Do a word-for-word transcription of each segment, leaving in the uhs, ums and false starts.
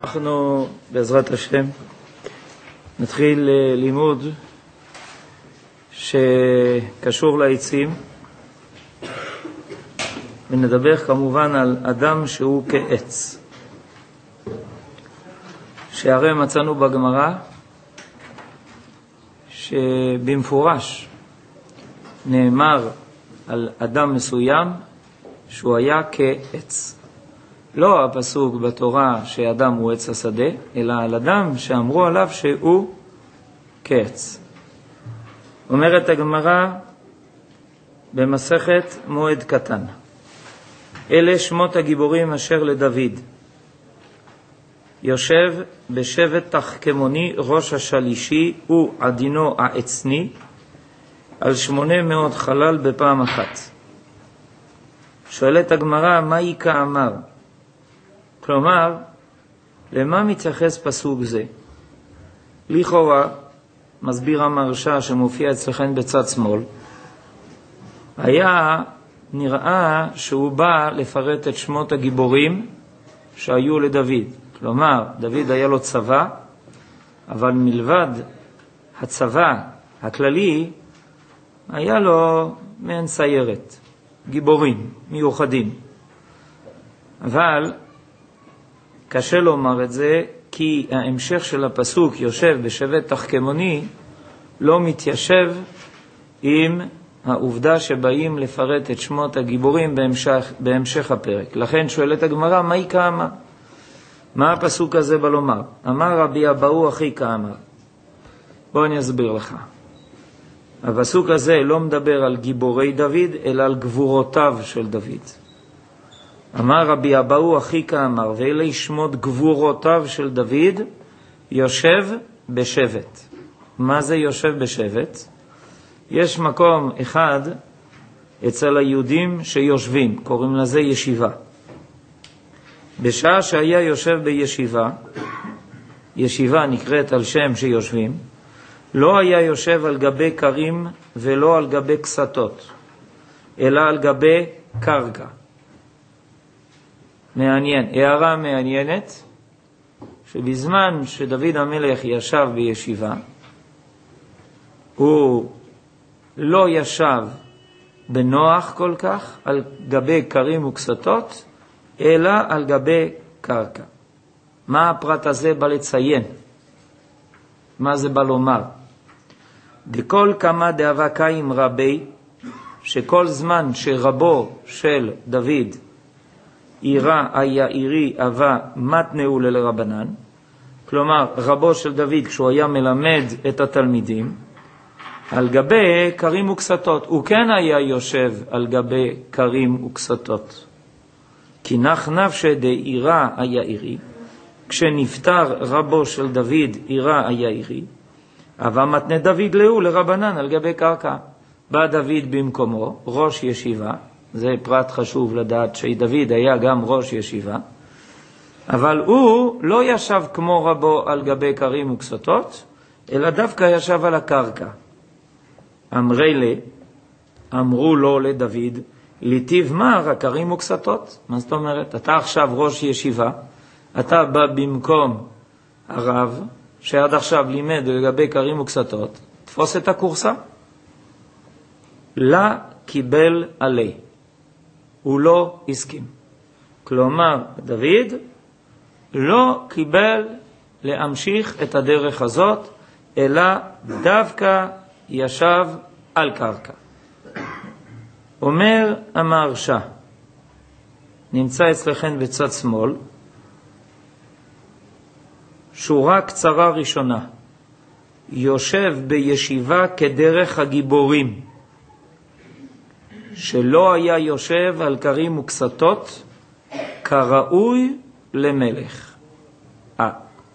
אנחנו בעזרת השם נתחיל לימוד שקשור לעצים, ונדבר כמובן על אדם שהוא כעץ. שהרי מצאנו בגמרא שבמפורש נאמר על אדם מסוים שהוא היה כעץ. לא הפסוק בתורה שאדם הוא עץ השדה, אלא על אדם שאמרו עליו שהוא כעץ. אומרת הגמרא במסכת מועד קטן, אלה שמות הגיבורים אשר לדוד. יושב בשבט תחכמוני ראש השלישי הוא עדינו העצני על שמונה מאות חלל בפעם אחת. שואלת הגמרא, מה איקה אמר? כלומר, למה מתייחס פסוק זה? לכאורה, מסביר המרשה שמופיע אצלכם בצד שמאל, היה נראה שהוא בא לפרט את שמות הגיבורים שהיו לדוד. כלומר, דוד היה לו צבא, אבל מלבד הצבא הכללי, היה לו מעין סיירת, גיבורים מיוחדים. אבל קשה לומר את זה, כי ההמשך של הפסוק יושב בשבט תחכמוני לא מתיישב עם העובדה שבאים לפרט את שמות הגיבורים בהמשך, בהמשך הפרק. לכן שואלת הגמרא, מה איקה אמר? מה הפסוק הזה בא לומר? אמר רבי אבאו אחי כאמר. בוא אני אסביר לך. הפסוק הזה לא מדבר על גיבורי דוד, אלא על גבורותיו של דוד. אמר רבי אבאו אחי כאמר, ואלה שמות גבורותיו של דוד, יושב בשבט. מה זה יושב בשבט? יש מקום אחד אצל היהודים שיושבים, קוראים לזה ישיבה. בשעה שהיה יושב בישיבה, ישיבה נקראת על שם שיושבים, לא היה יושב על גבי קרים ולא על גבי קסתות, אלא על גבי קרקע. מעניין, הערה מעניינת, שבזמן שדוד המלך ישב בישיבה, הוא לא ישב בנוח כל כך על גבי קרים וקסתות, אלא על גבי קרקע. מה הפרט הזה בא לציין? מה זה בא לומר? דכל כמה דאבקיים רבי, שכל זמן שרבו של דוד עירה היעירי אבה מתנאו לרבנן, כלומר רבו של דוד כשהוא היה מלמד את התלמידים, על גבי קרים וקסתות, הוא כן היה יושב על גבי קרים וקסתות. כי נח נפשי דעירה היעירי, כשנפטר רבו של דוד עירה היעירי, אבה מתנה דוד לאו לרבנן על גבי קרקע. בא דוד במקומו, ראש ישיבה, זה פרט חשוב לדעת שדוד היה גם ראש ישיבה, אבל הוא לא ישב כמו רבו על גבי קרים וקסתות, אלא דווקא ישב על הקרקע. אמרי לה, אמרו לו לדוד, ליטיב מר הקרים וקסתות. מה זאת אומרת? אתה עכשיו ראש ישיבה, אתה בא במקום הרב שעד עכשיו לימד לגבי קרים וקסתות, תפוס את הקורסה. לה קיבל עלי, הוא לא הסכים. כלומר, דוד לא קיבל להמשיך את הדרך הזאת, אלא דווקא ישב על קרקע. אומר המהרש"א, נמצא אצלכם בצד שמאל, שורה קצרה ראשונה, יושב בישיבה כדרך הגיבורים, שלא היה יושב על קרים וקסתות, כראוי למלך. אה.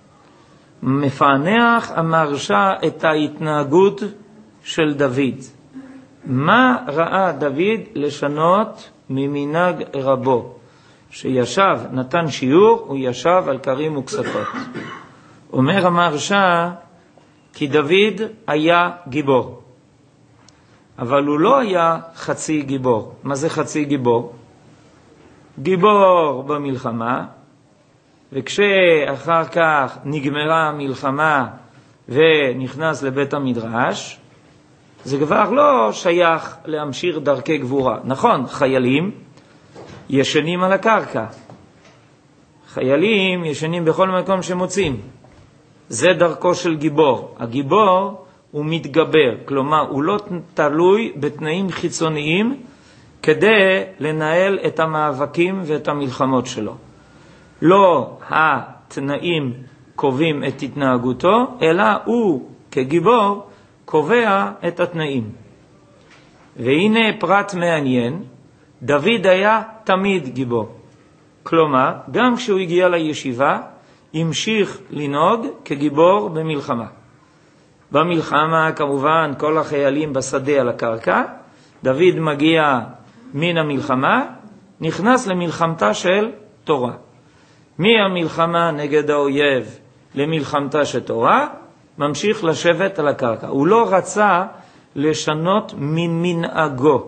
מפענח המהרש"א את ההתנהגות של דוד. מה ראה דוד לשנות ממנהג רבו? שישב, נתן שיעור, הוא ישב על קרים וקסתות. אומר המהרש"א, כי דוד היה גיבור. אבל הוא לא היה חצי גיבור. מה זה חצי גיבור? גיבור במלחמה, וכשאחר כך נגמרה המלחמה ונכנס לבית המדרש, זה כבר לא שייך להמשיך דרכי גבורה. נכון, חיילים ישנים על הקרקע. חיילים ישנים בכל מקום שמוצאים. זה דרכו של גיבור. הגיבור הוא מתגבר, כלומר הוא לא תלוי בתנאים חיצוניים כדי לנהל את המאבקים ואת המלחמות שלו. לא התנאים קובעים את התנהגותו, אלא הוא כגיבור קובע את התנאים. והנה פרט מעניין, דוד היה תמיד גיבור. כלומר, גם כשהוא הגיע לישיבה, המשיך לנהוג כגיבור במלחמה. במלחמה, כמובן, כל החיילים בשדה על הקרקע, דוד מגיע מן המלחמה, נכנס למלחמתה של תורה. מהמלחמה נגד האויב למלחמתה של תורה, ממשיך לשבת על הקרקע. הוא לא רצה לשנות ממנהגו.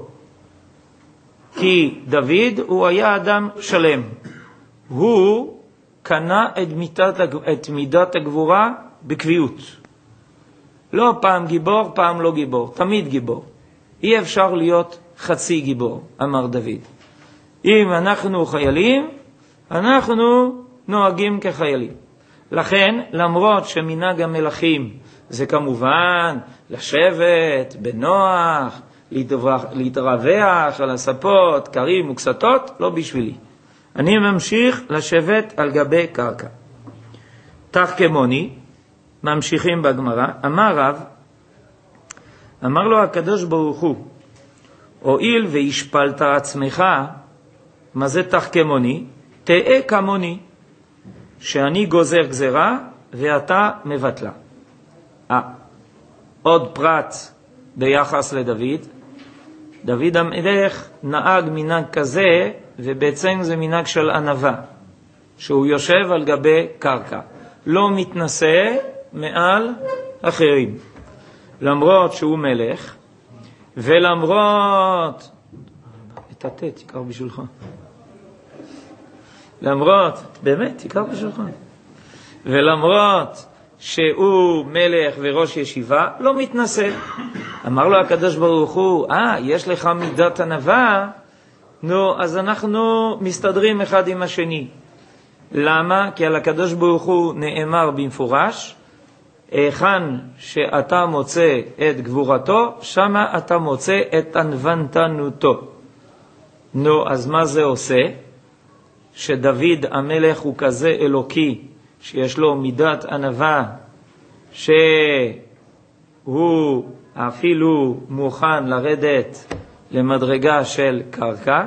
כי דוד הוא היה אדם שלם. הוא קנה את מידת, את מידת הגבורה בקביעות. לא פעם גיבור, פעם לא גיבור. תמיד גיבור. אי אפשר להיות חצי גיבור, אמר דוד. אם אנחנו חיילים, אנחנו נוהגים כחיילים. לכן, למרות שמנהג המלכים זה כמובן לשבת בנוח, להתרווח על הספות, קרים וקסתות, לא בשבילי. אני ממשיך לשבת על גבי קרקע. תחכמוני, ממשיכים בגמרא, אמר רב, אמר לו הקדוש ברוך הוא, הואיל והשפלת עצמך, מה זה תחכמוני? תהיה כמוני, שאני גוזר גזרה ואתה מבטלה. אה, עוד פרט ביחס לדוד, דוד המלך נהג מנהג כזה, ובעצם זה מנהג של ענווה, שהוא יושב על גבי קרקע, לא מתנשא מעל אחרים, למרות שהוא מלך, ולמרות, את התת, תיקר בשבילך. למרות, באמת, תיקר בשבילך. ולמרות שהוא מלך וראש ישיבה, לא מתנשא. אמר לו הקדוש ברוך הוא, אה, יש לך מידת ענווה? נו, אז אנחנו מסתדרים אחד עם השני. למה? כי על הקדוש ברוך הוא נאמר במפורש, היכן שאתה מוצא את גבורתו, שמה אתה מוצא את ענוונתנותו. נו, אז מה זה עושה? שדוד המלך הוא כזה אלוקי, שיש לו מידת ענווה, שהוא אפילו מוכן לרדת למדרגה של קרקע,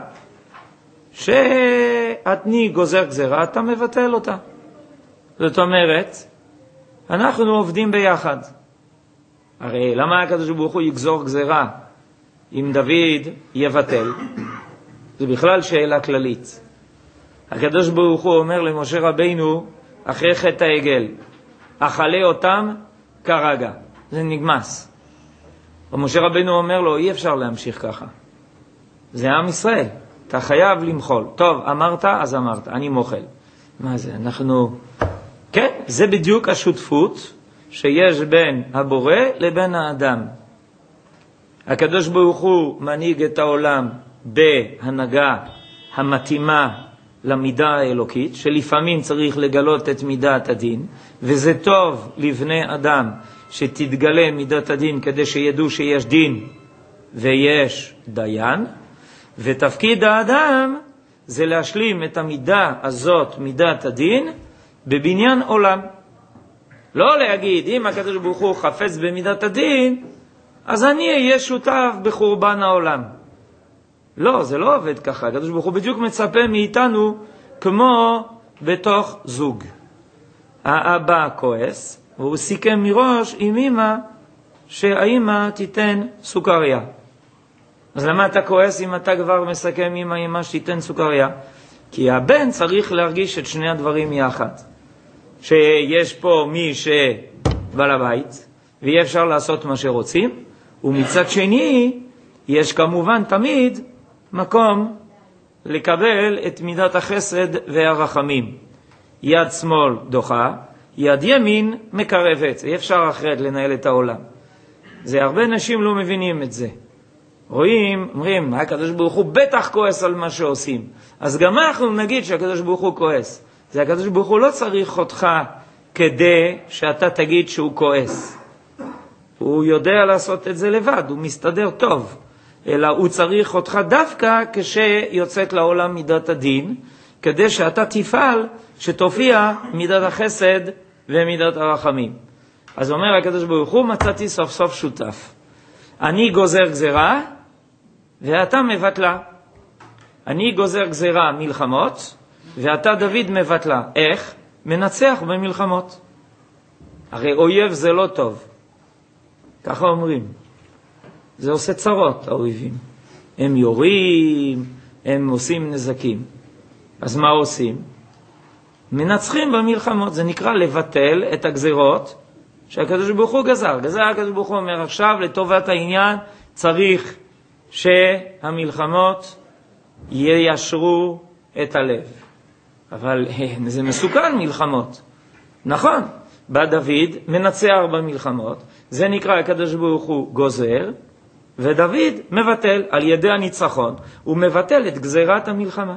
שאתני גוזר גזרה, אתה מבטל אותה. זאת אומרת, אנחנו עובדים ביחד. הרי למה הקדוש ברוך הוא יגזור גזרה אם דוד יבטל? זה בכלל שאלה כללית. הקדוש ברוך הוא אומר למשה רבינו, אחרי חטא העגל, אכלה אותם כרגע. זה נגמס. ומשה רבינו אומר לו, אי אפשר להמשיך ככה. זה עם ישראל. אתה חייב למחול. טוב, אמרת, אז אמרת. אני מוכל. מה זה? אנחנו... כן, זה בדיוק השותפות שיש בין הבורא לבין האדם. הקדוש ברוך הוא מנהיג את העולם בהנהגה המתאימה למידה האלוקית, שלפעמים צריך לגלות את מידת הדין, וזה טוב לבני אדם שתתגלה מידת הדין כדי שידעו שיש דין ויש דיין, ותפקיד האדם זה להשלים את המידה הזאת, מידת הדין, בבניין עולם. לא להגיד, אם הקדוש ברוך הוא חפץ במידת הדין, אז אני אהיה שותף בחורבן העולם. לא, זה לא עובד ככה. הקדוש ברוך הוא בדיוק מצפה מאיתנו כמו בתוך זוג. האבא כועס, והוא סיכם מראש עם אמא שהאמא תיתן סוכריה. אז למה אתה כועס אם אתה כבר מסכם עם האמא שתיתן סוכריה? כי הבן צריך להרגיש את שני הדברים יחד. שיש פה מי שבעל הבית, ואי אפשר לעשות מה שרוצים, ומצד שני, יש כמובן תמיד מקום לקבל את מידת החסד והרחמים. יד שמאל דוחה, יד ימין מקרבת. אי אפשר אחרת לנהל את העולם. זה הרבה אנשים לא מבינים את זה. רואים, אומרים, הקדוש ברוך הוא בטח כועס על מה שעושים. אז גם אנחנו נגיד שהקדוש ברוך הוא כועס. זה הקדוש ברוך הוא לא צריך אותך כדי שאתה תגיד שהוא כועס. הוא יודע לעשות את זה לבד, הוא מסתדר טוב. אלא הוא צריך אותך דווקא כשיוצאת לעולם מידת הדין, כדי שאתה תפעל שתופיע מידת החסד ומידת הרחמים. אז אומר הקדוש ברוך הוא, מצאתי סוף סוף שותף. אני גוזר גזרה ואתה מבטלה. אני גוזר גזרה מלחמות ואתה דוד מבטלה. איך? מנצח במלחמות. הרי אויב זה לא טוב. ככה אומרים. זה עושה צרות, האויבים. הם יורים, הם עושים נזקים. אז מה עושים? מנצחים במלחמות. זה נקרא לבטל את הגזרות שהקדוש ברוך הוא גזר. גזר הקדוש ברוך הוא אומר, עכשיו לטובת העניין צריך שהמלחמות יישרו את הלב. אבל זה מסוכן מלחמות. נכון, בא דוד מנצח במלחמות, זה נקרא הקדוש ברוך הוא גוזר, ודוד מבטל על ידי הניצחון, הוא מבטל את גזירת המלחמה.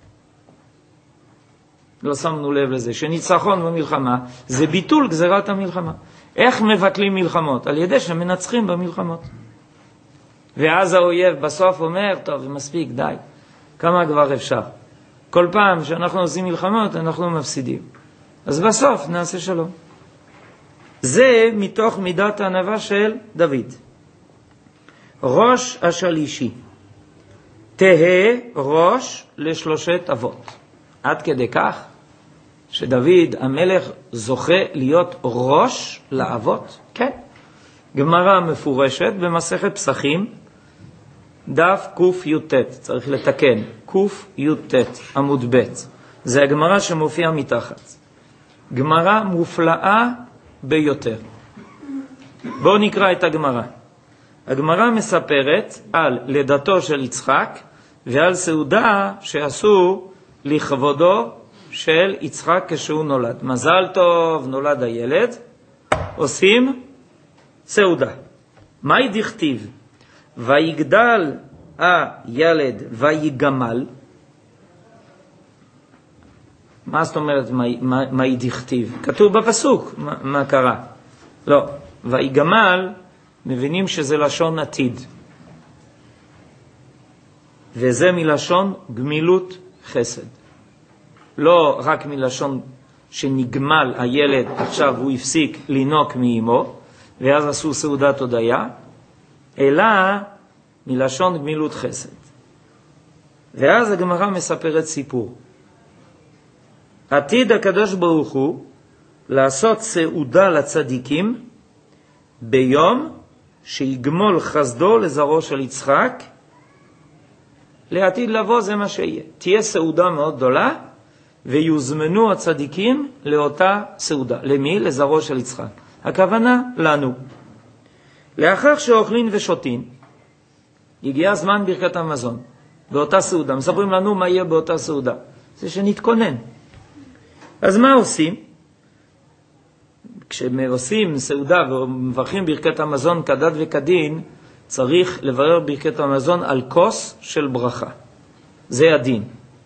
לא שמנו לב לזה, שניצחון במלחמה זה ביטול גזירת המלחמה. איך מבטלים מלחמות? על ידי שמנצחים במלחמות. ואז האויב בסוף אומר, טוב, מספיק, די, כמה כבר אפשר? כל פעם שאנחנו עושים מלחמות, אנחנו מפסידים. אז בסוף נעשה שלום. זה מתוך מידת הענווה של דוד. ראש השלישי. תהה ראש לשלושת אבות. עד כדי כך שדוד המלך זוכה להיות ראש לאבות? כן. גמרא מפורשת במסכת פסחים, דף קוף יוטט, צריך לתקן, קוף יוטט, עמוד ב'. זה הגמרא שמופיע מתחת. גמרא מופלאה ביותר. בואו נקרא את הגמרא. הגמרא מספרת על לידתו של יצחק ועל סעודה שעשו לכבודו של יצחק כשהוא נולד. מזל טוב, נולד הילד, עושים סעודה. מהי דכתיב? ויגדל הילד ויגמל. מה זאת אומרת מהי דכתיב? כתוב בפסוק, מה, מה קרה? לא, ויגמל מבינים שזה לשון עתיד. וזה מלשון גמילות חסד. לא רק מלשון שנגמל הילד, עכשיו הוא הפסיק לינוק מאמו, ואז עשו סעודת הודיה, אלא מלשון גמילות חסד. ואז הגמרא מספרת סיפור. עתיד הקדוש ברוך הוא לעשות סעודה לצדיקים ביום שיגמול חסדו לזרעו של יצחק. לעתיד לבוא זה מה שיהיה. תהיה סעודה מאוד גדולה, ויוזמנו הצדיקים לאותה סעודה. למי? לזרעו של יצחק. הכוונה לנו. לאחר שאוכלים ושותים, הגיע זמן ברכת המזון. באותה סעודה. מספרים לנו מה יהיה באותה סעודה. זה שנתכונן. אז מה עושים? כשעושים סעודה ומברכים ברכת המזון כדת וכדין, צריך לברר ברכת המזון על כוס של ברכה. זה הדין.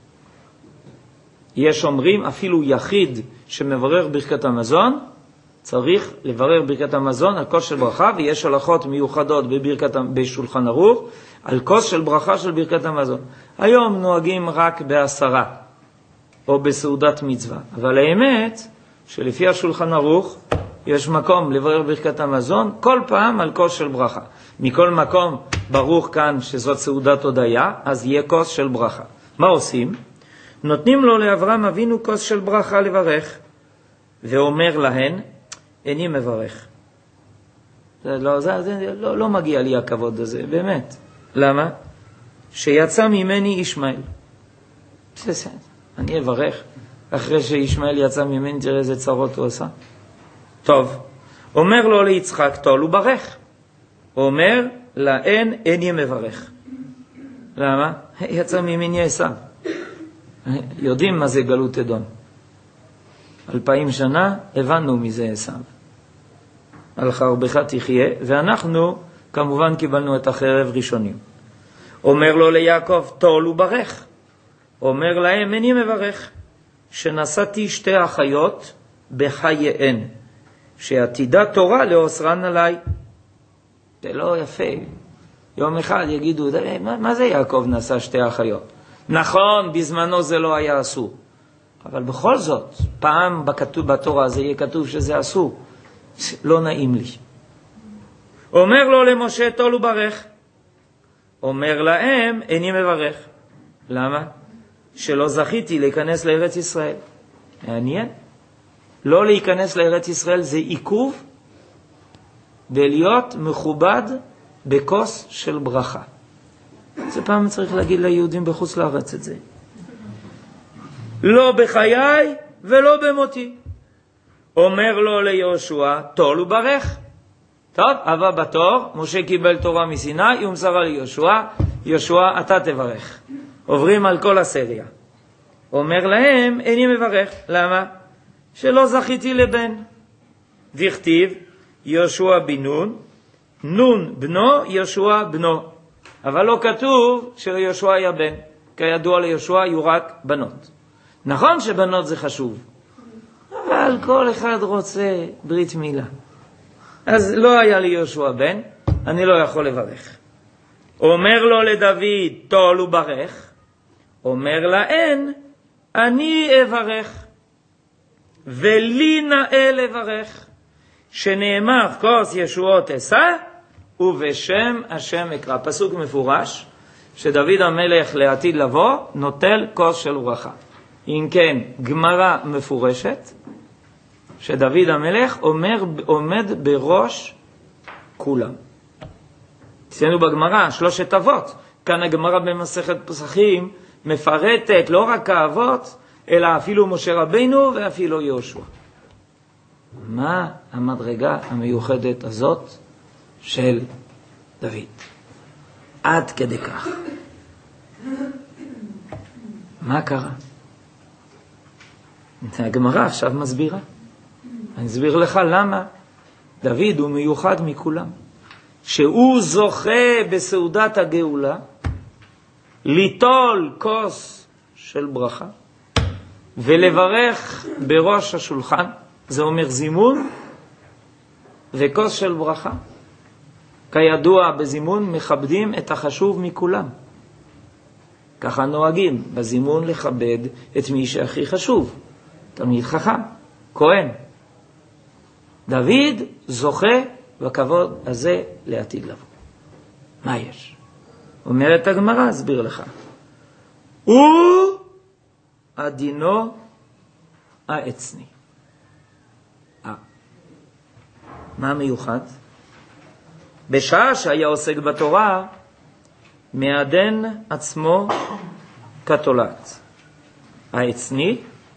יש אומרים, אפילו יחיד שמברר ברכת המזון, צריך לברר ברכת המזון על כוס של ברכה, ויש הלכות מיוחדות בברכת, בשולחן ערוך, על כוס של ברכה של ברכת המזון. היום נוהגים רק בעשרה, או בסעודת מצווה. אבל האמת, שלפי השולחן ערוך, יש מקום לברר ברכת המזון, כל פעם על כוס של ברכה. מכל מקום ברוך כאן שזאת סעודת הודיה, אז יהיה כוס של ברכה. מה עושים? נותנים לו לאברהם אבינו כוס של ברכה לברך, ואומר להן, איני מברך. זה לא, זה, זה, לא, לא מגיע לי הכבוד הזה, באמת. למה? שיצא ממני ישמעאל. בסדר, אני אברך. אחרי שישמעאל יצא ממני, תראה איזה צרות הוא עושה. טוב, אומר לו ליצחק, תול וברך. אומר לאין, איני מברך. למה? יצא ממני עשיו. יודעים מה זה גלות אדום. אלפיים שנה, הבנו מזה עשיו. על חרבך תחיה, ואנחנו כמובן קיבלנו את החרב ראשונים. אומר לו ליעקב, תול וברך. אומר להם, אני מברך, שנשאתי שתי אחיות בחייהן, שעתידה תורה לאוסרן עליי. זה לא יפה. יום אחד יגידו, מה, מה זה יעקב נשא שתי אחיות? נכון, בזמנו זה לא היה אסור. אבל בכל זאת, פעם בכתוב, בתורה זה יהיה כתוב שזה אסור. לא נעים לי. אומר לו למשה, תול וברך. אומר להם, איני מברך. למה? שלא זכיתי להיכנס לארץ ישראל. מעניין. לא להיכנס לארץ ישראל זה עיכוב ולהיות מכובד בכוס של ברכה. זה פעם צריך להגיד ליהודים בחוץ לארץ את זה. לא בחיי ולא במותי. אומר לו ליהושע, תול וברך. טוב, הבא בתור, משה קיבל תורה מסיני, ומסרה ליהושע, יהושע אתה תברך. עוברים על כל הסריה. אומר להם, איני מברך. למה? שלא זכיתי לבן. דכתיב, יהושע בן נון, נון בנו, יהושע בנו. אבל לא כתוב שליהושע היה בן. כידוע ליהושע היו רק בנות. נכון שבנות זה חשוב, אבל כל אחד רוצה ברית מילה. אז לא היה לי יהושע בן, אני לא יכול לברך. אומר לו לדוד, תול וברך. אומר להן, אני אברך, ולי נאה לברך, שנאמר כוס ישועות אשא, ובשם השם אקרא. פסוק מפורש, שדוד המלך לעתיד לבוא, נוטל כוס של ברכה. אם כן, גמרא מפורשת, שדוד המלך אומר, עומד בראש כולם. אצלנו בגמרא, שלושת אבות. כאן הגמרא במסכת פסחים מפרטת לא רק האבות, אלא אפילו משה רבינו ואפילו יהושע. מה המדרגה המיוחדת הזאת של דוד? עד כדי כך. מה קרה? הגמרא עכשיו מסבירה. אני אסביר לך למה דוד הוא מיוחד מכולם. שהוא זוכה בסעודת הגאולה ליטול כוס של ברכה ולברך בראש השולחן. זה אומר זימון וכוס של ברכה. כידוע בזימון מכבדים את החשוב מכולם. ככה נוהגים בזימון לכבד את מי שהכי חשוב. תלמיד חכם, כהן. דוד זוכה בכבוד הזה לעתיד לבוא. מה יש? אומרת הגמרא, אסביר לך. הוא עדינו העצני. אה. מה מיוחד? בשעה שהיה עוסק בתורה, מעדן עצמו כתולת. העצני,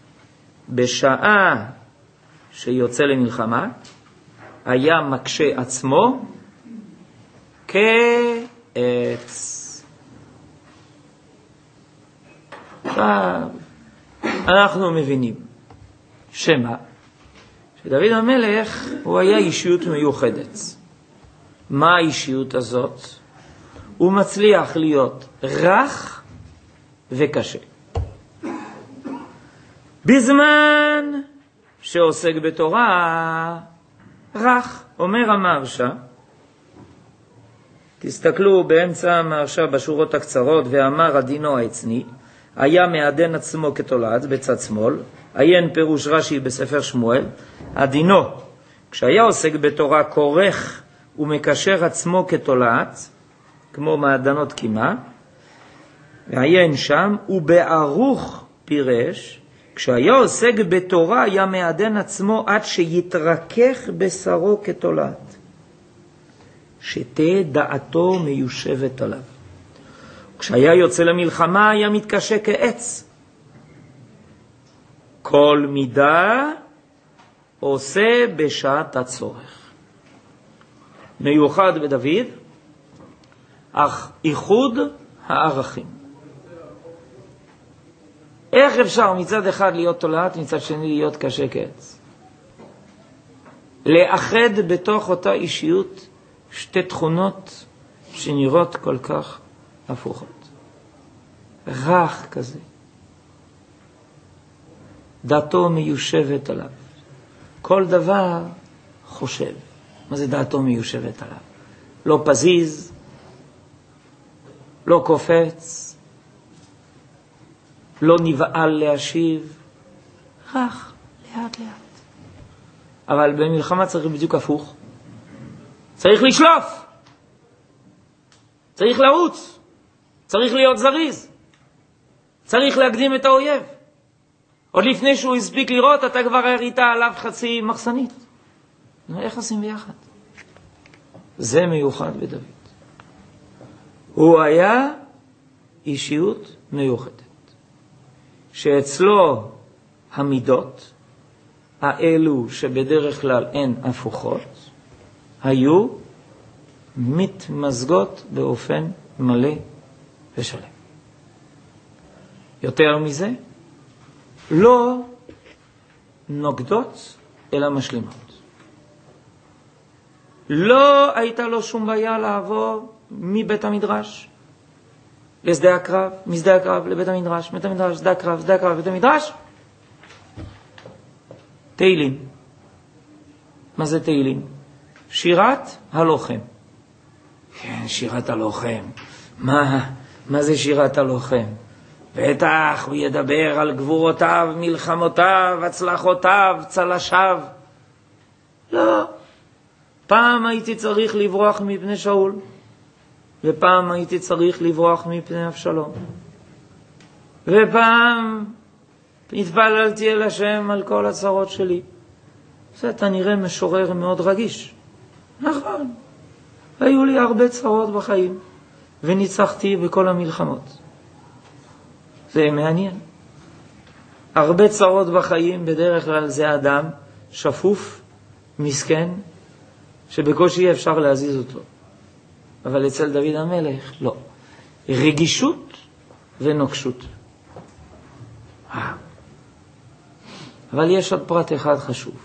בשעה שיוצא למלחמה, היה מקשה עצמו כעץ. אנחנו מבינים שמה? שדוד המלך הוא היה אישיות מיוחדת. מה האישיות הזאת? הוא מצליח להיות רך וקשה. בזמן שעוסק בתורה, רך, אומר המהרש"א, תסתכלו באמצע המהרש"א בשורות הקצרות, ואמר עדינו העצני, היה מעדן עצמו כתולעת בצד שמאל, עיין פירוש רש"י בספר שמואל, עדינו, כשהיה עוסק בתורה כורך ומקשר עצמו כתולעת, כמו מעדנות קימה, ועיין שם, ובערוך פירש, כשהיה עוסק בתורה היה מעדן עצמו עד שיתרכך בשרו כתולעת, שתהיה דעתו מיושבת עליו. כשהיה יוצא למלחמה היה מתקשה כעץ. כל מידה עושה בשעת הצורך. מיוחד בדוד, אך איחוד הערכים. איך אפשר מצד אחד להיות תולעת, מצד שני להיות קשה כעץ? לאחד בתוך אותה אישיות שתי תכונות שנראות כל כך הפוכות. רך כזה. דעתו מיושבת עליו. כל דבר חושב. מה זה דעתו מיושבת עליו? לא פזיז, לא קופץ, לא נבעל להשיב, רך, לאט לאט. אבל במלחמה צריך בדיוק הפוך. צריך לשלוף. צריך לרוץ. צריך להיות זריז. צריך להקדים את האויב. עוד לפני שהוא הספיק לראות, אתה כבר הראית עליו חצי מחסנית. איך עושים ביחד? זה מיוחד בדוד. הוא היה אישיות מיוחדת. שאצלו המידות, האלו שבדרך כלל הן הפוכות, היו מתמזגות באופן מלא ושלם. יותר מזה, לא נוגדות אלא משלימות. לא הייתה לו שום בעיה לעבור מבית המדרש לשדה הקרב, משדה הקרב לבית המדרש, בית המדרש, שדה הקרב, שדה הקרב, בית המדרש. תהילים. מה זה תהילים? שירת הלוחם. כן, שירת הלוחם. מה, מה זה שירת הלוחם? בטח הוא ידבר על גבורותיו, מלחמותיו, הצלחותיו, צלשיו. לא. פעם הייתי צריך לברוח מפני שאול, ופעם הייתי צריך לברוח מפני אבשלום. ופעם התפללתי אל השם על כל הצרות שלי. זה אתה נראה משורר מאוד רגיש. נכון. היו לי הרבה צרות בחיים, וניצחתי בכל המלחמות. זה מעניין. הרבה צרות בחיים, בדרך כלל זה אדם שפוף, מסכן, שבקושי אפשר להזיז אותו. אבל אצל דוד המלך, לא. רגישות ונוקשות. אבל יש עוד פרט אחד חשוב.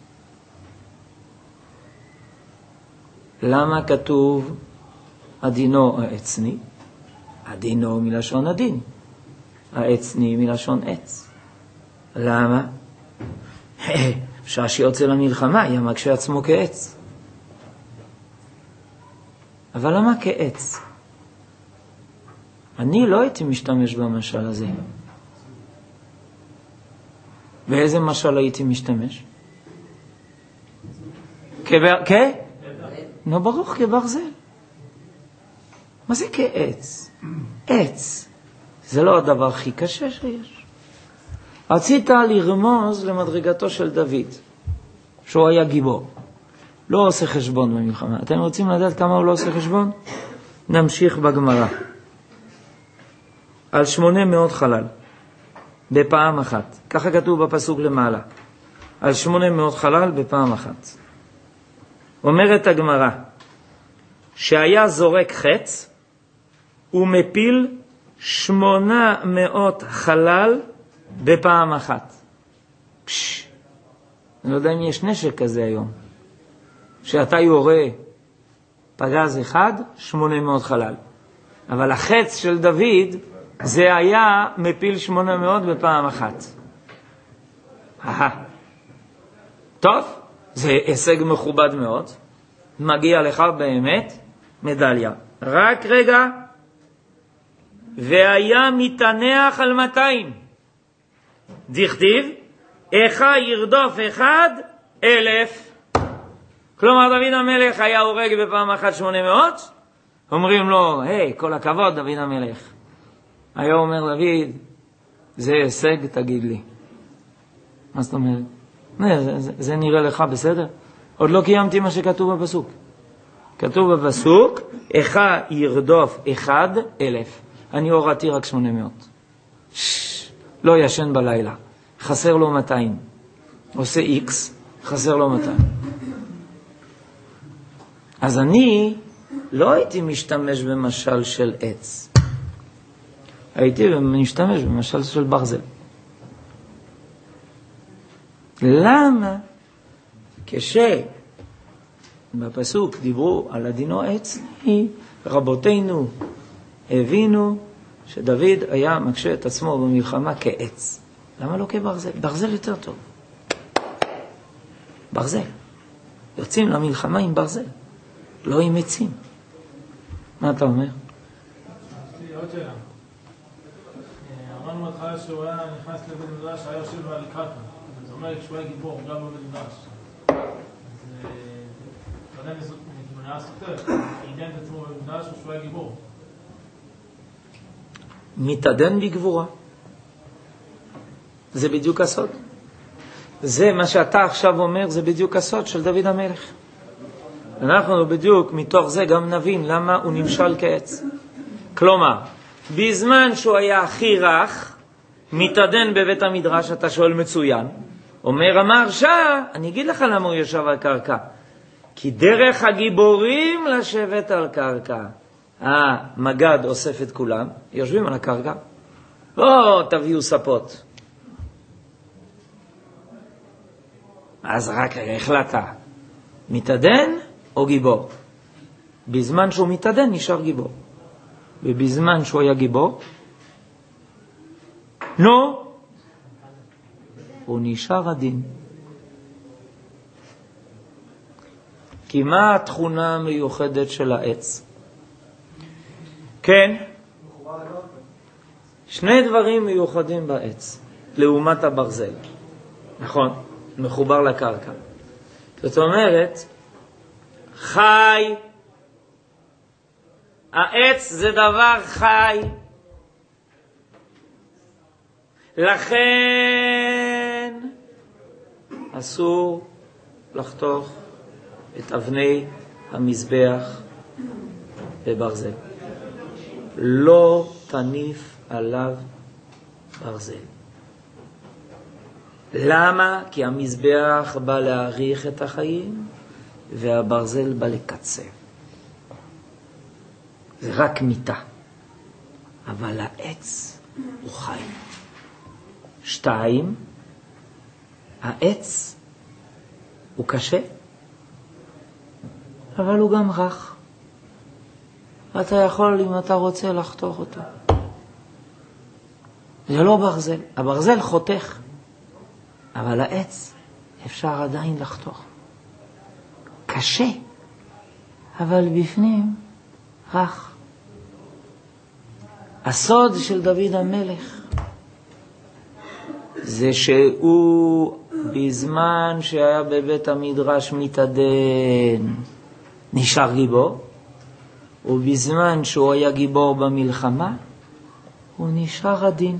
למה כתוב עדינו העצני? עדינו מלשון עדין. העצני מלשון עץ. למה? שעשי יוצא למלחמה, ימה כשעצמו כעץ. אבל למה כעץ? אני לא הייתי משתמש במשל הזה. באיזה משל הייתי משתמש? כבר... כ? נו ברוך כברזל. מה זה כעץ? עץ. זה לא הדבר הכי קשה שיש. רצית לרמוז למדרגתו של דוד, שהוא היה גיבור. לא עושה חשבון במלחמה. אתם רוצים לדעת כמה הוא לא עושה חשבון? נמשיך בגמרא. על שמונה מאות חלל. בפעם אחת. ככה כתוב בפסוק למעלה. על שמונה מאות חלל בפעם אחת. אומרת הגמרא, שהיה זורק חץ, הוא מפיל שמונה מאות חלל בפעם אחת. פש, אני לא יודע אם יש נשק כזה היום. שאתה יורה פגז אחד, שמונה מאות חלל. אבל החץ של דוד, זה היה מפיל שמונה מאות בפעם אחת. אהה. טוב, זה הישג מכובד מאוד. מגיע לך באמת מדליה. רק רגע. והיה מתענח על מאתיים. דכתיב, איכה ירדוף אחד אלף. כלומר, דוד המלך היה הורג בפעם אחת שמונה מאות. אומרים לו, היי, כל הכבוד, דוד המלך. היה אומר דוד, זה הישג, תגיד לי. מה זאת אומרת? זה, זה, זה נראה לך בסדר? עוד לא קיימתי מה שכתוב בפסוק. כתוב בפסוק, איכה ירדוף אחד אלף. אני הורדתי רק שמונה מאות. שש, לא ישן בלילה. חסר לו מאתיים. עושה איקס, חסר לו מאתיים. אז אני לא הייתי משתמש במשל של עץ. הייתי משתמש במשל של ברזל. למה? כשבפסוק דיברו על הדינו עץ, רבותינו הבינו שדוד היה מקשה את עצמו במלחמה כעץ. למה לא כברזל? ברזל יותר טוב. ברזל. יוצאים למלחמה עם ברזל, לא עם עצים. מה אתה אומר? עוד שאלה. אמרנו בהתחלה שהוא היה נכנס לבית המדרש, היה יושב על קרקע. זאת אומרת שהוא היה גיבור, גם בבית המדרש. אז עדיין נהיה סותר, עידן את עצמו בבית המדרש שהוא היה גיבור. מתעדן בגבורה. זה בדיוק הסוד. זה מה שאתה עכשיו אומר, זה בדיוק הסוד של דוד המלך. אנחנו בדיוק מתוך זה גם נבין למה הוא נמשל כעץ. כלומר, בזמן שהוא היה הכי רך, מתעדן בבית המדרש, אתה שואל מצוין, אומר המהרש"א, אני אגיד לך למה הוא יושב על קרקע. כי דרך הגיבורים לשבת על קרקע. המגד אוסף את כולם, יושבים על הקרקע. לא תביאו ספות. אז רק החלטה, מתעדן או גיבור? בזמן שהוא מתעדן נשאר גיבור. ובזמן שהוא היה גיבור, נו, הוא נשאר עדין. כי מה התכונה המיוחדת של העץ? כן, שני דברים מיוחדים בעץ, לעומת הברזל. נכון, מחובר לקרקע. זאת אומרת, חי, העץ זה דבר חי, לכן אסור לחתוך את אבני המזבח בברזל. לא תניף עליו ברזל. למה? כי המזבח בא להאריך את החיים והברזל בא לקצר. זה רק מיטה. אבל העץ הוא חי. שתיים, העץ הוא קשה, אבל הוא גם רך. אתה יכול, אם אתה רוצה, לחתוך אותו. זה לא ברזל. הברזל חותך, אבל העץ אפשר עדיין לחתוך. קשה, אבל בפנים רך. הסוד של דוד המלך זה שהוא בזמן שהיה בבית המדרש מתעדן נשאר גיבור, ובזמן שהוא היה גיבור במלחמה הוא נשאר עדין.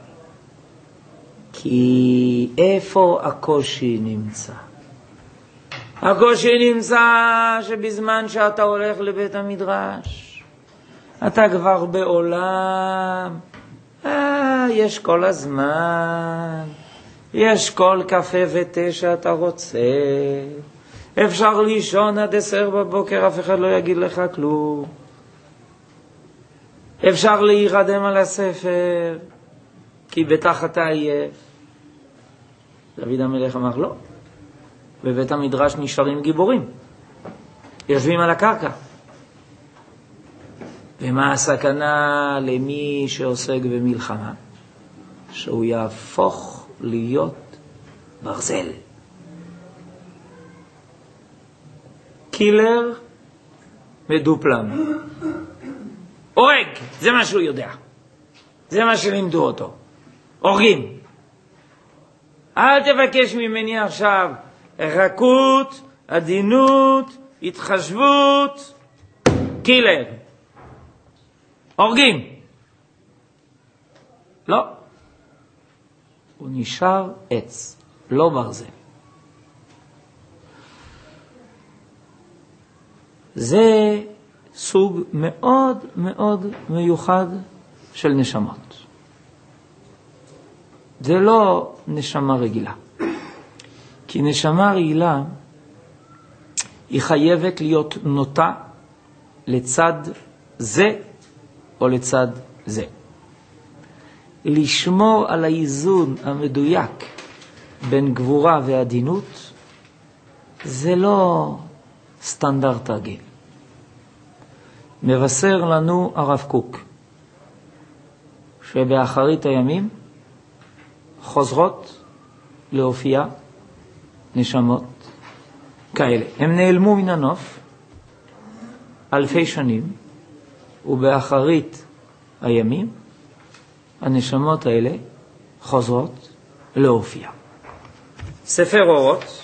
כי איפה הקושי נמצא? הקושי נמצא שבזמן שאתה הולך לבית המדרש אתה כבר בעולם, אה, יש כל הזמן, יש כל קפה ותה שאתה רוצה, אפשר לישון עד עשר בבוקר, אף אחד לא יגיד לך כלום, אפשר להירדם על הספר כי בטח אתה עייף. דוד המלך אמר לא, בבית המדרש נשארים גיבורים, יושבים על הקרקע. ומה הסכנה למי שעוסק במלחמה? שהוא יהפוך להיות ברזל. קילר מדופלם. הורג, זה מה שהוא יודע. זה מה שלימדו אותו. הורגים. אל תבקש ממני עכשיו רכות, עדינות, התחשבות. קילר. הורגים. לא. הוא נשאר עץ, לא ברזל. זה סוג מאוד מאוד מיוחד של נשמות. זה לא נשמה רגילה. כי נשמה רגילה היא חייבת להיות נוטה לצד זה או לצד זה. לשמור על האיזון המדויק בין גבורה ועדינות זה לא סטנדרט רגיל. מבשר לנו הרב קוק שבאחרית הימים חוזרות להופיע נשמות כאלה. הם נעלמו מן הנוף אלפי שנים, ובאחרית הימים הנשמות האלה חוזרות להופיע. ספר אורות,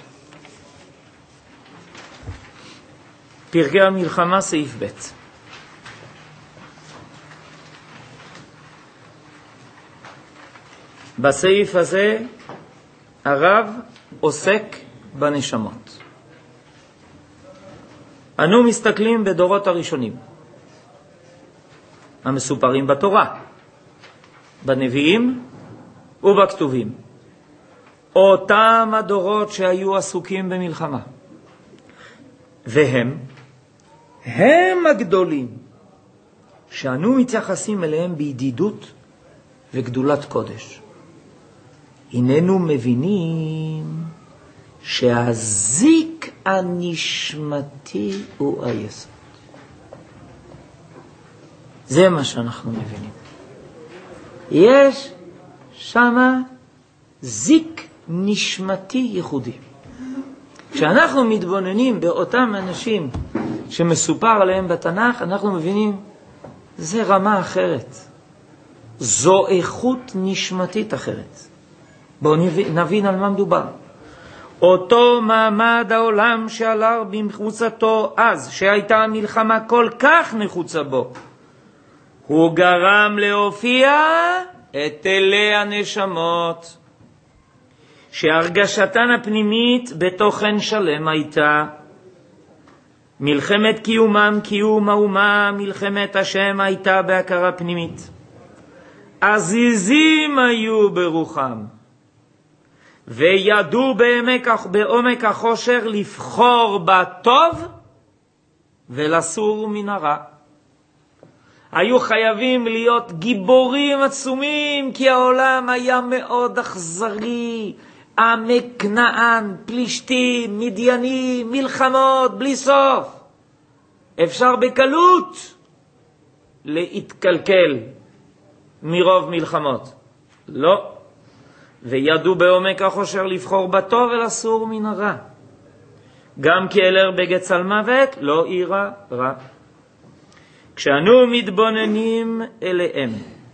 פרקי המלחמה, סעיף ב'. בסעיף הזה הרב עוסק בנשמות. אנו מסתכלים בדורות הראשונים המסופרים בתורה, בנביאים ובכתובים, אותם הדורות שהיו עסוקים במלחמה, והם הם הגדולים שאנו מתייחסים אליהם בידידות וגדולת קודש. הננו מבינים שהזיק הנשמתי הוא היסוד. זה מה שאנחנו מבינים. יש שמה זיק נשמתי ייחודי. כשאנחנו מתבוננים באותם אנשים שמסופר עליהם בתנ"ך, אנחנו מבינים, זה רמה אחרת. זו איכות נשמתית אחרת. בואו נבין על מה מדובר. אותו מעמד העולם שעלה במחוצתו אז, שהייתה המלחמה כל כך נחוצה בו, הוא גרם להופיע את אלי הנשמות, שהרגשתן הפנימית בתוכן שלם הייתה. מלחמת קיומם, קיום האומה, מלחמת השם הייתה בהכרה פנימית. עזיזים היו ברוחם, וידעו בעמק, בעומק החושר לבחור בטוב ולסור מן הרע. היו חייבים להיות גיבורים עצומים, כי העולם היה מאוד אכזרי. עמק כנען, פלישתים, מדיינים, מלחמות בלי סוף. אפשר בקלות להתקלקל מרוב מלחמות. לא. וידעו בעומק החושר לבחור בטוב ולסור מן הרע. גם כי אלר בגץ על מוות לא אירע רע. כשאנו מתבוננים אליהם,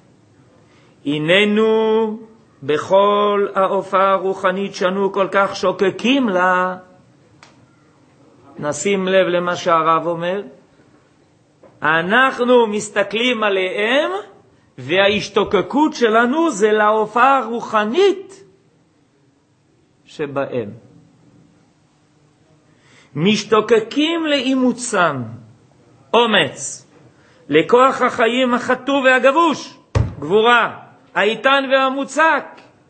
הננו בכל ההופעה הרוחנית שאנו כל כך שוקקים לה, נשים לב למה שהרב אומר, אנחנו מסתכלים עליהם, וההשתוקקות שלנו זה להופעה הרוחנית שבהם. משתוקקים לאימוצם, אומץ, לכוח החיים החטוב והגבוש, גבורה, האיתן והמוצק,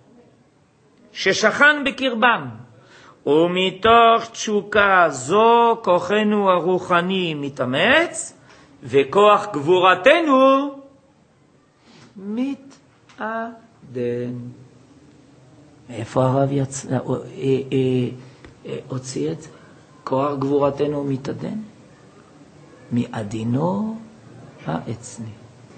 ששכן בקרבם. ומתוך תשוקה זו כוחנו הרוחני מתאמץ, וכוח גבורתנו מתעדן. איפה הרב יצא, אה, אה, אה, הוציא את זה? כוח גבורתנו מתעדן? מעדינו העצני.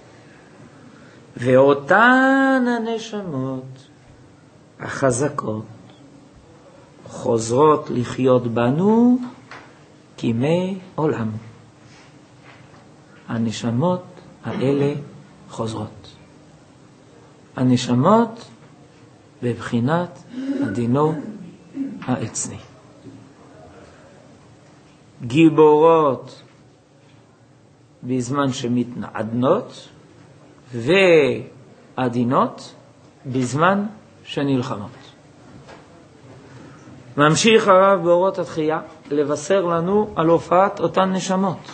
ואותן הנשמות החזקות חוזרות לחיות בנו כימי עולם. הנשמות האלה חוזרות. הנשמות בבחינת עדינו העצני. גיבורות בזמן שמתעדנות, ועדינות בזמן שנלחמות. ממשיך הרב באורות התחייה לבשר לנו על הופעת אותן נשמות.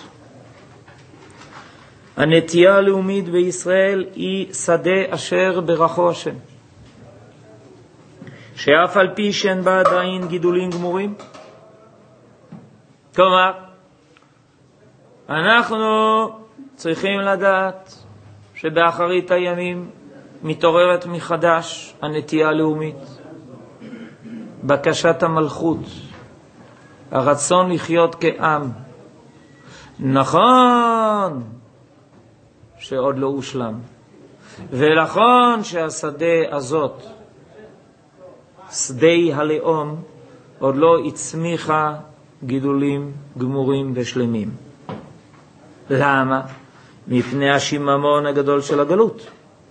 הנטייה הלאומית בישראל היא שדה אשר ברכו השם, שאף על פי שאין בה עדיין גידולים גמורים. כלומר, אנחנו צריכים לדעת שבאחרית הימים מתעוררת מחדש הנטייה הלאומית. בקשת המלכות, הרצון לחיות כעם. נכון שעוד לא הושלם, ולכן שהשדה הזאת, שדה הלאום, עוד לא הצמיחה גידולים גמורים ושלמים. למה? מפני השיממון הגדול של הגלות.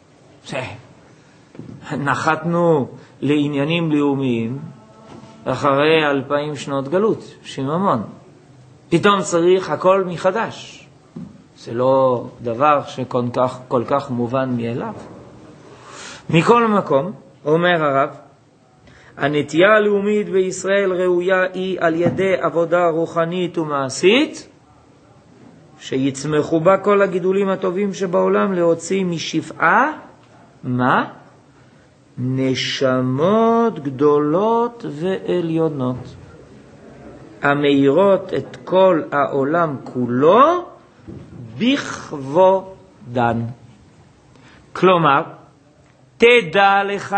נחתנו לעניינים לאומיים אחרי אלפיים שנות גלות, שיממון. פתאום צריך הכל מחדש. זה לא דבר שכל כך, כל כך מובן מאליו. מכל מקום, אומר הרב, הנטייה הלאומית בישראל ראויה היא על ידי עבודה רוחנית ומעשית, שיצמחו בה כל הגידולים הטובים שבעולם, להוציא משפעה, מה? נשמות גדולות ועליונות, המאירות את כל העולם כולו בכבודן. כלומר, תדע לך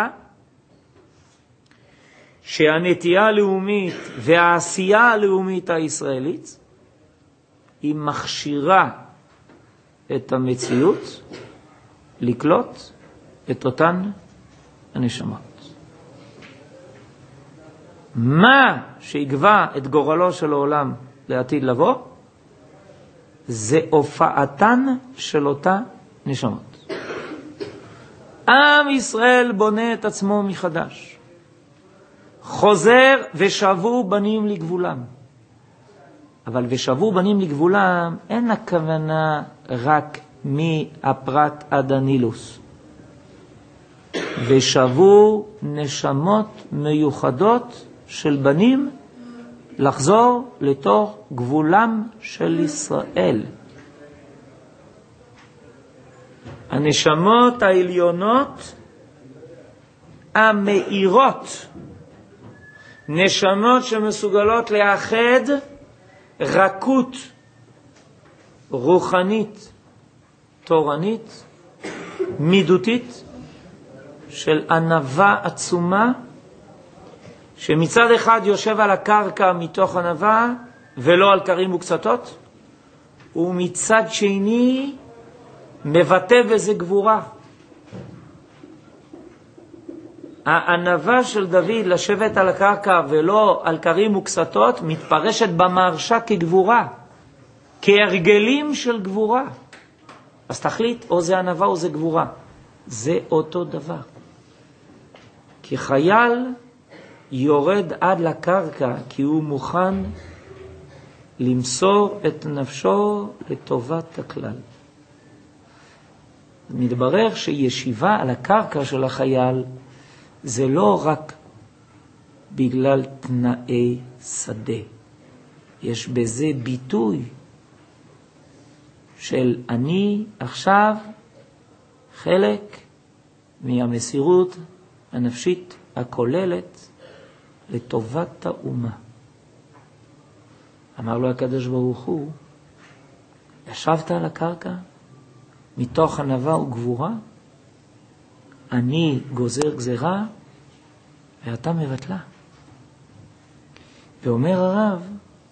שהנטייה הלאומית והעשייה הלאומית הישראלית היא מכשירה את המציאות לקלוט את אותן הנשמות. מה שיגבה את גורלו של העולם לעתיד לבוא זה הופעתן של אותה נשמות. עם ישראל בונה את עצמו מחדש, חוזר ושבו בנים לגבולם. אבל ושבו בנים לגבולם אין הכוונה רק מהפרת עד הנילוס. ושבו נשמות מיוחדות של בנים לחזור לתוך גבולם של ישראל. הנשמות העליונות המאירות, נשמות שמסוגלות לאחד רכות רוחנית, תורנית, מידותית, של ענווה עצומה, שמצד אחד יושב על הקרקע מתוך ענווה ולא על קרים וקצתות, ומצד שני מבטא בזה גבורה. הענווה של דוד לשבת על הקרקע ולא על קרים וקצתות מתפרשת במהרשה כגבורה, כהרגלים של גבורה. אז תחליט, או זה ענווה או זה גבורה. זה אותו דבר. כי חייל יורד עד לקרקע כי הוא מוכן למסור את נפשו לטובת הכלל. מתברר שישיבה על הקרקע של החייל זה לא רק בגלל תנאי שדה. יש בזה ביטוי של אני עכשיו חלק מהמסירות הנפשית הכוללת לטובת האומה. אמר לו הקדוש ברוך הוא, ישבת על הקרקע מתוך ענווה וגבורה, אני גוזר גזרה ואתה מבטלה. ואומר הרב,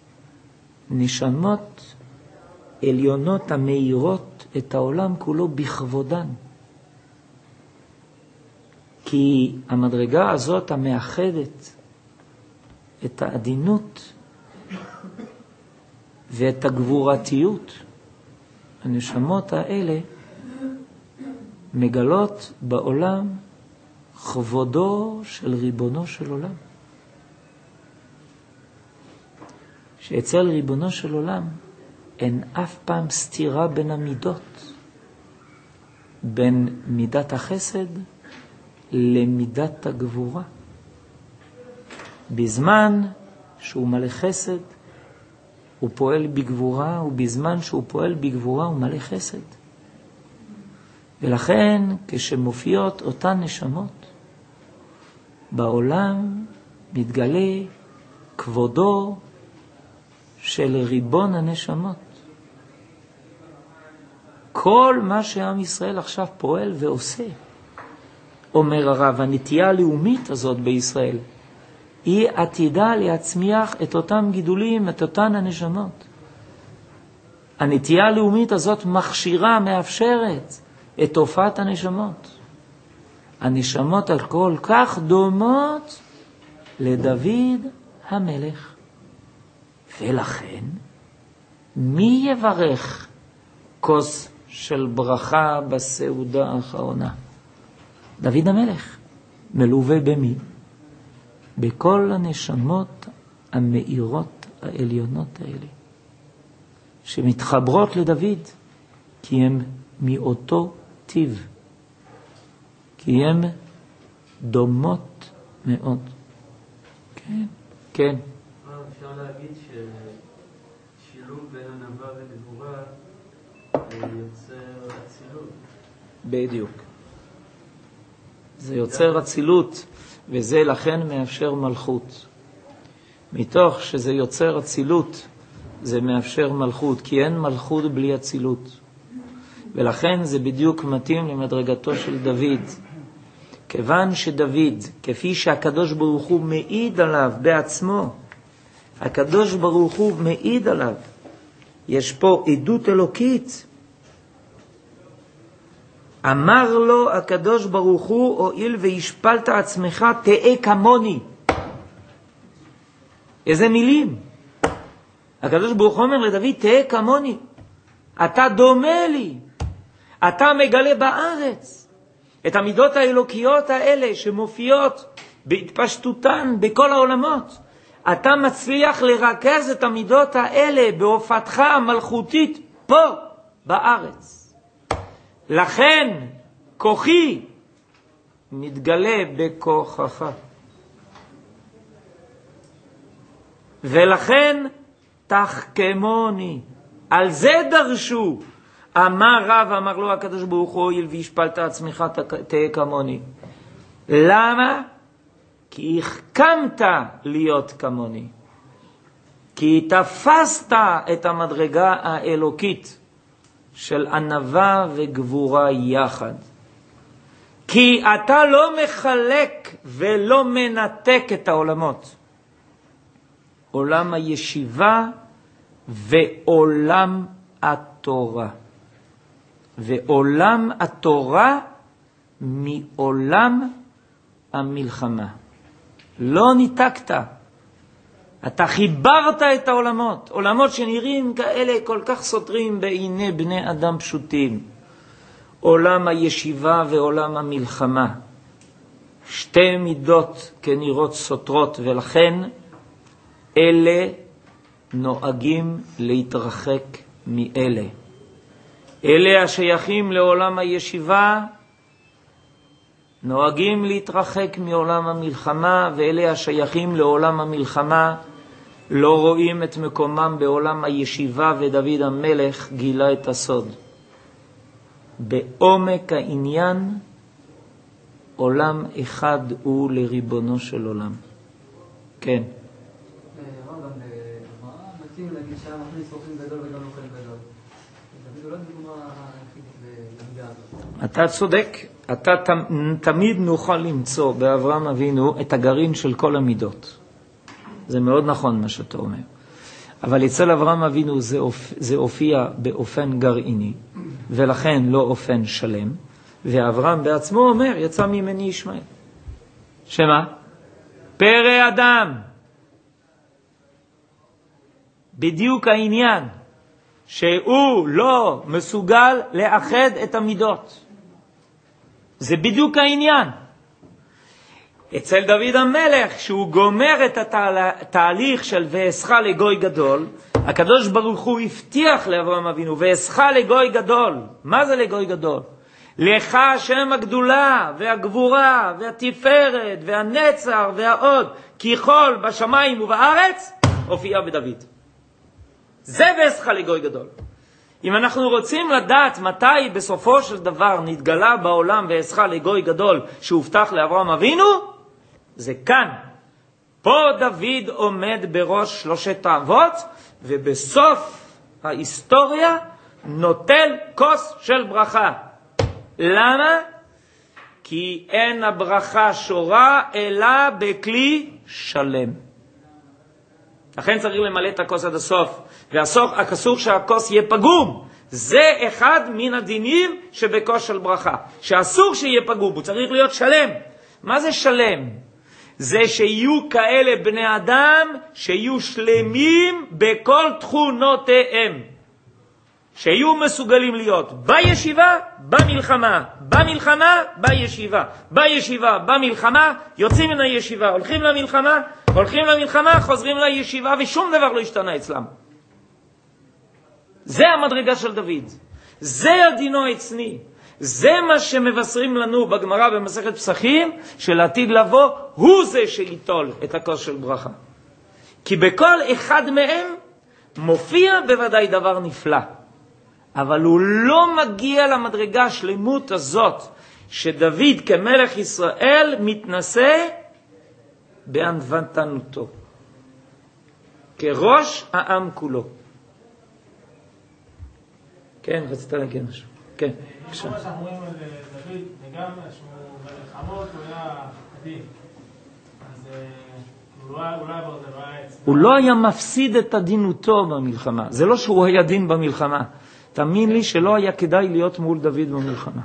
נשמות עליונות המאירות את העולם כולו בכבודן. כי המדרגה הזאת המאחדת את העדינות ואת הגבורתיות, הנשמות האלה מגלות בעולם כבודו של ריבונו של עולם. שאצל ריבונו של עולם אין אף פעם סתירה בין המידות, בין מידת החסד למידת הגבורה. בזמן שהוא מלא חסד הוא פועל בגבורה, ובזמן שהוא פועל בגבורה הוא מלא חסד. ולכן כשמופיעות אותן נשמות בעולם מתגלה כבודו של ריבון הנשמות. כל מה שעם ישראל עכשיו פועל ועושה, אומר הרב, הנטייה הלאומית הזאת בישראל היא עתידה להצמיח את אותם גידולים, את אותן הנשמות. הנטייה הלאומית הזאת מכשירה, מאפשרת את תופעת הנשמות. הנשמות על כל כך דומות לדוד המלך. ולכן, מי יברך כוס של ברכה בסעודה האחרונה? דוד המלך. מלווה במי? בכל הנשמות המאירות העליונות האלה, שמתחברות לדוד, כי הם מאותו טיב, כי הם דומות מאוד. כן, כן. אפשר להגיד ששילוב בין ענווה וגבורה יוצר אצילות. בדיוק. זה יוצר אצילות, וזה לכן מאפשר מלכות. מתוך שזה יוצר אצילות, זה מאפשר מלכות, כי אין מלכות בלי אצילות. ולכן זה בדיוק מתאים למדרגתו של דוד. כיוון שדוד, כפי שהקדוש ברוך הוא מעיד עליו בעצמו, הקדוש ברוך הוא מעיד עליו, יש פה עדות אלוקית. אמר לו הקדוש ברוך הוא, הואיל והשפלת עצמך, תהיה כמוני. איזה מילים. הקדוש ברוך הוא אומר לדוד, תהיה כמוני. אתה דומה לי. אתה מגלה בארץ את המידות האלוקיות האלה שמופיעות בהתפשטותן בכל העולמות. אתה מצליח לרכז את המידות האלה בהופעתך המלכותית פה בארץ. לכן כוחי מתגלה בכוחך. ולכן תחכמוני. על זה דרשו. אמר רב, אמר לו הקדוש ברוך הוא, הואיל והשפלת עצמך תהיה כמוני. למה? כי החכמת להיות כמוני. כי תפסת את המדרגה האלוקית של ענווה וגבורה יחד. כי אתה לא מחלק ולא מנתק את העולמות. עולם הישיבה ועולם התורה. ועולם התורה מעולם המלחמה. לא ניתקת. אתה חיברת את העולמות. עולמות שנראים כאלה כל כך סותרים בעיני בני אדם פשוטים. עולם הישיבה ועולם המלחמה. שתי מידות כנראות סותרות, ולכן אלה נוהגים להתרחק מאלה. אלה השייכים לעולם הישיבה נוהגים להתרחק מעולם המלחמה, ואלה השייכים לעולם המלחמה לא רואים את מקומם בעולם הישיבה, ודוד המלך גילה את הסוד. בעומק העניין עולם אחד הוא לריבונו של עולם. כן. הרב, גם מתאים להגיד שהיה מכניס אוכל גדול וגם אוכל גדול. דוד הוא לא דוגמה היחידית למידה הזאת. אתה צודק. אתה תמיד נוכל למצוא באברהם אבינו את הגרעין של כל המידות. זה מאוד נכון מה שאתה אומר. אבל אצל אברהם אבינו זה, זה הופיע באופן גרעיני, ולכן לא אופן שלם. ואברהם בעצמו אומר, יצא ממני ישמעאל. שמה? פרא אדם. בדיוק העניין שהוא לא מסוגל לאחד את המידות. זה בדיוק העניין. אצל דוד המלך, שהוא גומר את התהליך של ואסך לגוי גדול, הקדוש ברוך הוא הבטיח לאברהם אבינו, ואסך לגוי גדול. מה זה לגוי גדול? לך השם הגדולה והגבורה והתפארת והנצר והעוד, כי כל בשמיים ובארץ הופיע בדוד. זה ואסך לגוי גדול. אם אנחנו רוצים לדעת מתי בסופו של דבר נתגלה בעולם ואסך לגוי גדול שהובטח לאברהם אבינו, זה כאן. פה דוד עומד בראש שלושת האבות, ובסוף ההיסטוריה נוטל כוס של ברכה. למה? כי אין הברכה שורה אלא בכלי שלם. לכן צריך למלא את הכוס עד הסוף, והאסור שהכוס יהיה פגום. זה אחד מן הדינים שבכוס של ברכה, שאסור שיהיה פגום, הוא צריך להיות שלם. מה זה שלם? זה שיהיו כאלה בני אדם שיהיו שלמים בכל תכונותיהם, שיהיו מסוגלים להיות בישיבה, במלחמה, במלחמה, בישיבה, בישיבה, במלחמה, יוצאים מן הישיבה, הולכים למלחמה, הולכים למלחמה, חוזרים לישיבה, ושום דבר לא השתנה אצלם. זה המדרגה של דוד, זה הדינו העצני, זה מה שמבשרים לנו בגמרא במסכת פסחים, של עתיד לבוא, הוא זה שיטול את הכוס של ברכה. כי בכל אחד מהם מופיע בוודאי דבר נפלא, אבל הוא לא מגיע למדרגה השלמות הזאת, שדוד כמלך ישראל מתנשא בענוותנותו, כראש העם כולו. כן, רצית להגיד משהו. כן, בבקשה. מה שאנחנו רואים על דוד, וגם שהוא מלחמות, הוא היה עדין. אז הוא לא היה ברזל, הוא היה עץ. הוא לא היה מפסיד את עדינותו במלחמה. זה לא שהוא היה דין במלחמה. תאמין לי שלא היה כדאי להיות מול דוד במלחמה.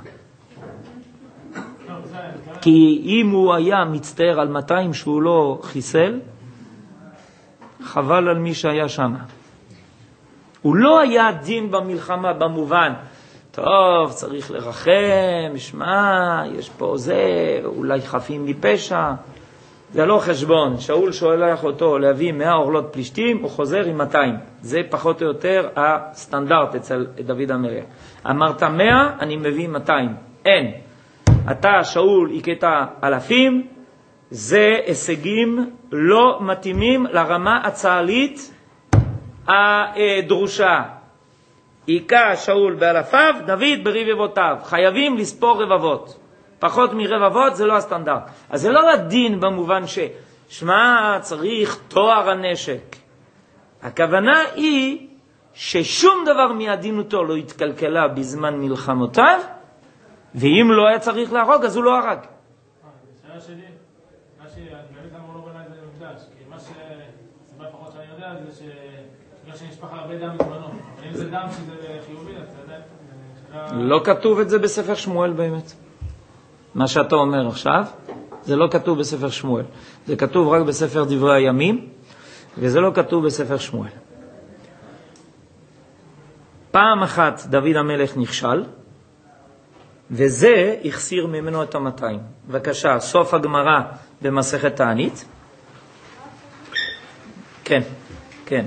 כי אם הוא היה מצטער על מאתיים שהוא לא חיסל, חבל על מי שהיה שם. הוא לא היה דין במלחמה במובן, טוב, צריך לרחם, שמע, יש פה זה, אולי חפים מפשע. זה לא חשבון. שאול שולח אותו להביא מאה אורלות פלישתים, הוא חוזר עם מאתיים. זה פחות או יותר הסטנדרט אצל דוד המלך. אמרת מאה, אני מביא מאתיים. אין. אתה, שאול, הכית אלפים, זה הישגים לא מתאימים לרמה הצה"לית הדרושה. עיקה שאול באלפיו, דוד ברבבותיו. חייבים לספור רבבות. פחות מרבבות זה לא הסטנדרט. אז זה לא הדין במובן ששמה צריך תואר הנשק. הכוונה היא ששום דבר מעדינותו לא התקלקלה בזמן מלחמותיו, ואם לא היה צריך להרוג אז הוא לא הרג. השאלה שלי, מה שאני באמת אמרו לא בנה את זה למקדש, כי מה שסיבה פחות שאני יודע זה שבגלל שנשפך הרבה דם בזמנו, אבל אם זה דם שזה חיובי, אז זה עדיין... לא כתוב את זה בספר שמואל באמת. מה שאתה אומר עכשיו, זה לא כתוב בספר שמואל. זה כתוב רק בספר דברי הימים, וזה לא כתוב בספר שמואל. פעם אחת דוד המלך נכשל, וזה החסיר ממנו את המאתיים. בבקשה, סוף הגמרא במסכת תענית. כן, כן.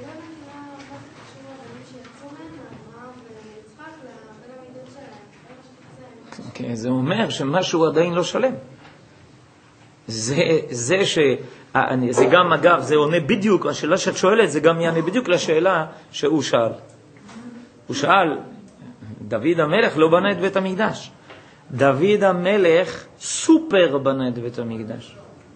כן, זה אומר שמשהו עדיין לא שלם. זה, זה ש... זה גם, אגב, זה עונה בדיוק, השאלה שאת שואלת, זה גם יענה בדיוק לשאלה שהוא שאל. הוא שאל, דוד המלך לא בנה את בית המקדש. דוד המלך סופר בנה את בית המקדש.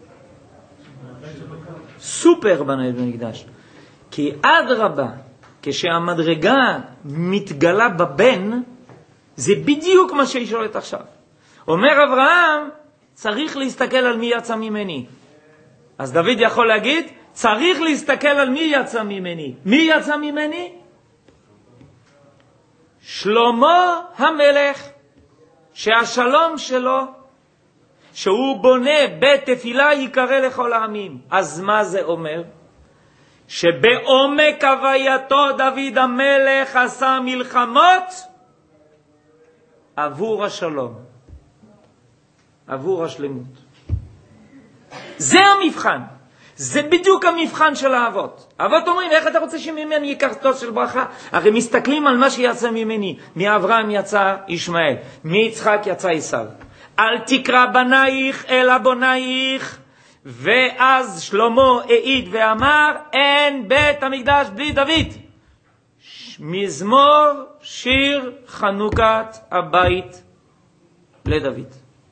סופר בנה את בית המקדש. כי עד רבה, כשהמדרגה מתגלה בבן, זה בדיוק מה שהיא שואלת עכשיו. אומר אברהם, צריך להסתכל על מי יצא ממני. אז דוד יכול להגיד, צריך להסתכל על מי יצא ממני. מי יצא ממני? שלמה המלך, שהשלום שלו, שהוא בונה בית תפילה יקרא לכל העמים. אז מה זה אומר? שבעומק הווייתו דוד המלך עשה מלחמות עבור השלום, עבור השלמות. זה המבחן. זה בדיוק המבחן של האבות. האבות אומרים, איך אתה רוצה שממני ייקח תוס של ברכה? הרי מסתכלים על מה שיצא ממני. מאברהם יצא ישמעאל, מיצחק יצא עשיו. אל תקרא בנייך אלא בונייך. ואז שלמה העיד ואמר, אין בית המקדש בלי דוד. מזמור שיר חנוכת הבית לדוד.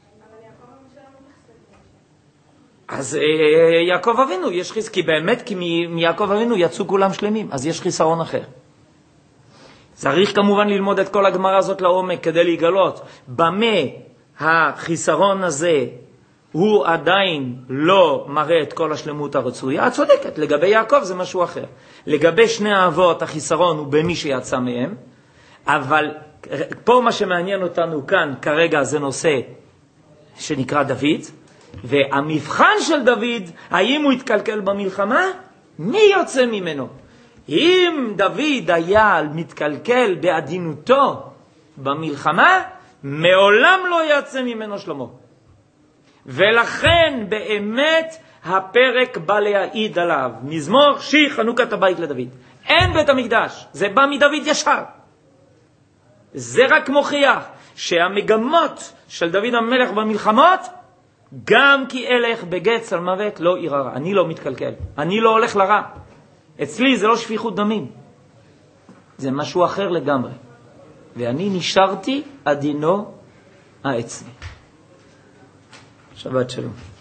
אז יעקב אבינו יש חיס, כי באמת כי מיעקב אבינו יצאו כולם שלמים, אז יש חיסרון אחר. צריך כמובן ללמוד את כל הגמרא הזאת לעומק כדי להיגלות במה החיסרון הזה הוא עדיין לא מראה את כל השלמות הרצויה, את צודקת, לגבי יעקב זה משהו אחר. לגבי שני האבות החיסרון הוא במי שיצא מהם, אבל פה מה שמעניין אותנו כאן כרגע זה נושא שנקרא דוד, והמבחן של דוד, האם הוא התקלקל במלחמה? מי יוצא ממנו? אם דוד היה מתקלקל בעדינותו במלחמה, מעולם לא יצא ממנו שלמה. ולכן באמת הפרק בא להעיד עליו. מזמור שיר חנוכת הבית לדוד. אין בית המקדש, זה בא מדוד ישר. זה רק מוכיח שהמגמות של דוד המלך במלחמות, גם כי אלך בגץ על מוות לא יראה. אני לא מתקלקל, אני לא הולך לרע. אצלי זה לא שפיכות דמים, זה משהו אחר לגמרי. ואני נשארתי עדינו העצמי. שבת שלום.